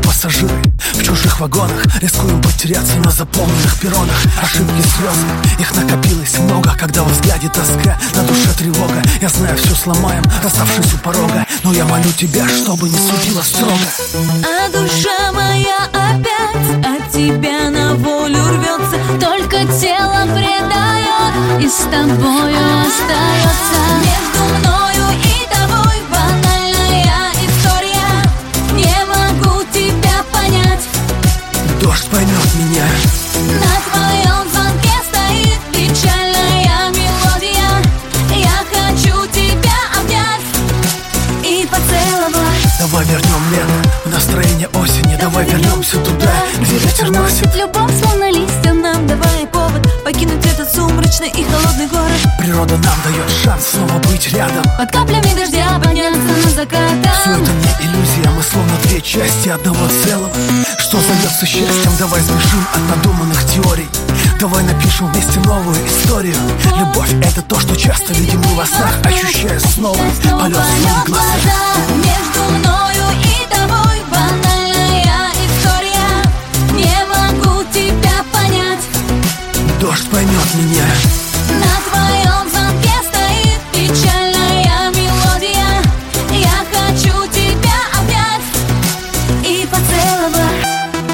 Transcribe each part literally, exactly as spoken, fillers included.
пассажиры в чужих вагонах, рискуем потеряться на заполненных перронах. Ошибки, слезы, их накопилось много, когда во взгляде тоска, на душе тревога. Я знаю, все сломаем, расставшись у порога, но я молю тебя, чтобы не судила строго. А душа моя опять от тебя на волю рвется, только тело предает и с тобою остается. Между мною и тобой банальная история, не могу тебя понять. Дождь поймет меня. На твоем звонке стоит печальная мелодия. Я хочу тебя обнять и поцеловать. Давай вернем лето в настроение осени. Давай вернемся туда, где ветер носит любовь, словно листья нам. Давай повод покинуть этот сумрачный и холодный город. Природа нам дает шанс снова быть рядом, под каплями дождя подняться на закат. Все это не иллюзия, мы словно две части одного целого, что зовется счастьем. Давай сбежим от надуманных теорий, давай напишем вместе новую историю. Любовь — это то, что часто видим мы во снах, ощущая снова полет в своих глазах. Между мною и тобой банальная история, не могу тебя понять. Дождь поймет меня. На твоем звонке стоит печальная мелодия. Я хочу тебя обнять и поцеловать.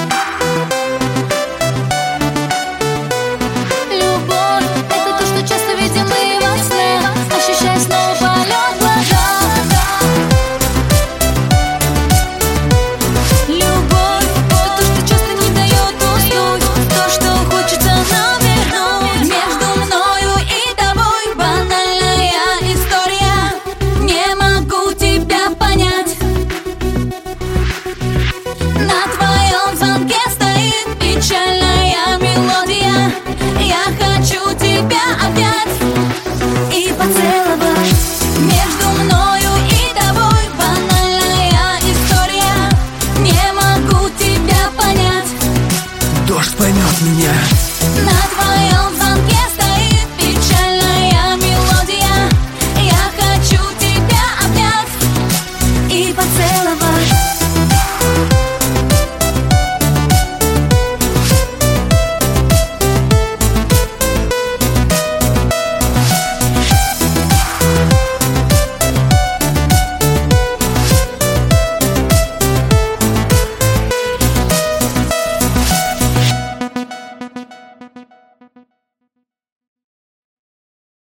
Любовь — это то, что часто видим мы во снах, ощущая снова полет в глазах. Любовь — это то, что часто не дает уснуть, то, что хочется нам вернуть. Между мною и тобой банальная история, не могу тебя понять. На твоем звонке стоит печальная мелодия. Я хочу тебя обнять и поцеловать. Между мною и тобой банальная история, не могу тебя понять. Дождь поймет меня.